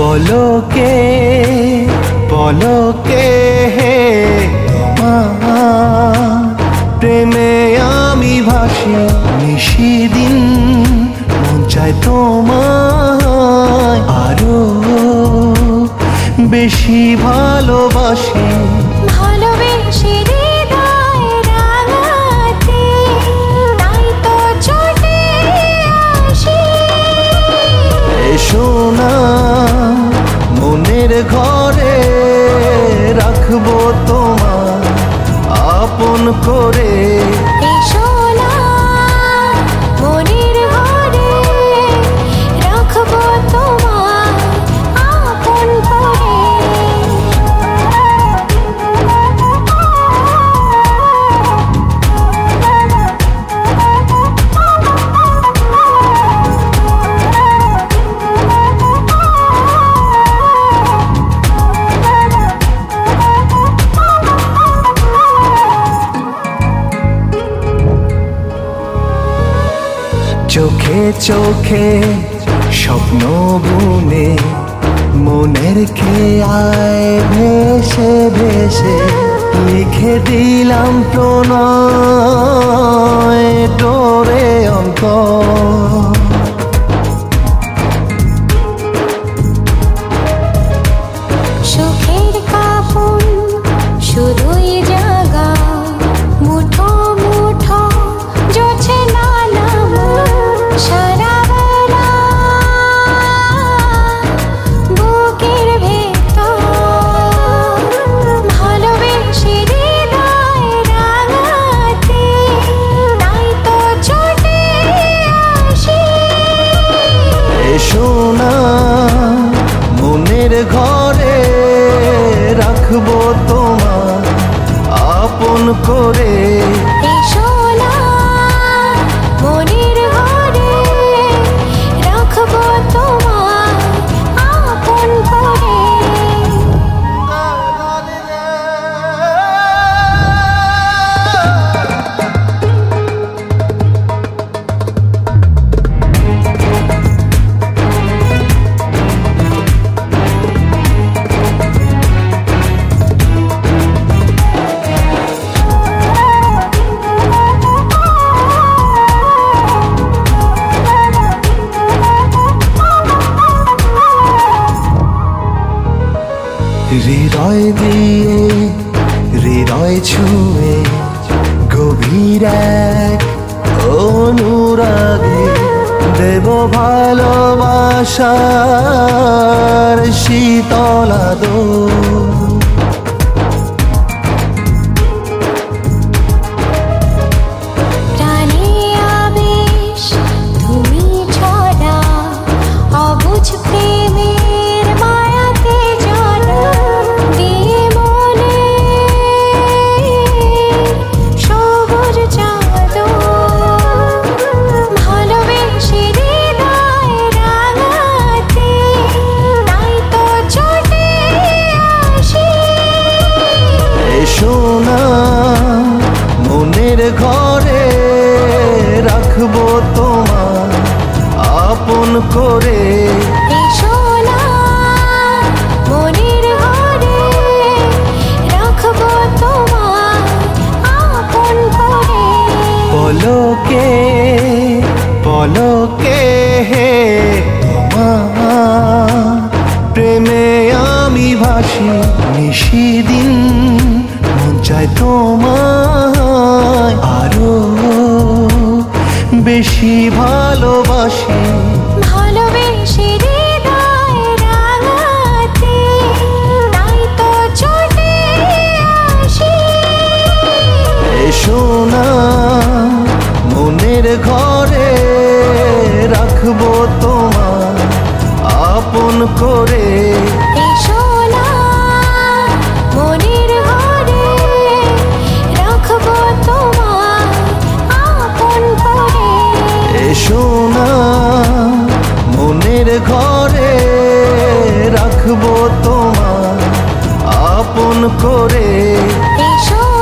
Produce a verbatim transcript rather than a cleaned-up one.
পলকে পলকে তোমার প্রেমে আমি ভাসি নিশিদিন, মন চায় তোমায় আরো বেশি ভালোবাসি। ভালোবেসে হৃদয় রাঙাতে তাই তো ছুটে আসি। এসো না মনের ঘরে, রাখবো তোমার আপন করে। এসো না মনের ঘরে, রাখবো তোমার আপন করে। চোখে চোখে স্বপ্ন বুনে, মনের খেয়ায় ভেসে ভেসে লিখে দিলাম প্রণয় ডোরে অন্তর। সুখের কাপন শুধুই জাগা, মুঠো মুঠো জোছে নানা সারা বেলা বুকের ভেতর। ভালোবেসে হৃদয় রাঙাতে তাই তো ছুটে আসি। এসো না মনের ঘরে, রাখবো তোমার আপন করে। এসো না মনের ঘরে, রাখবো তোমার আপন করে। হৃদয় দিয়ে হৃদয় ছুঁয়ে গভীর এক অনুরাগে দেব ভালোবাসার শীতল আদর। প্রাণে আবেশ তুমি ছড়া, অবুঝ প্রেমের মায়াতে জড়া দিয়ে মনে সবুজ চাদর। ভালোবেসে হৃদয় রাঙাতে তাই তো ছুটে আসি। এসো না মনের ঘরে, রাখবো তোমার আপন করে। এসো না মনের ঘরে, রাখবো তোমার আপন করে। পলকে পলকে তোমার প্রেমে আমি ভাসি নিশিদিন, মন চায় তোমায় আরো বেশি ভালোবাসি। ভালোবেসে হৃদয় রাঙাতে তাই তো ছুটে আসি। এসো না মনের ঘরে, রাখবো তোমার আপন করে। এসো না মনের ঘরে, রাখবো তোমার আপন করে। এসো না মনের ঘরে, রাখবো তোমার আপন করে। এসো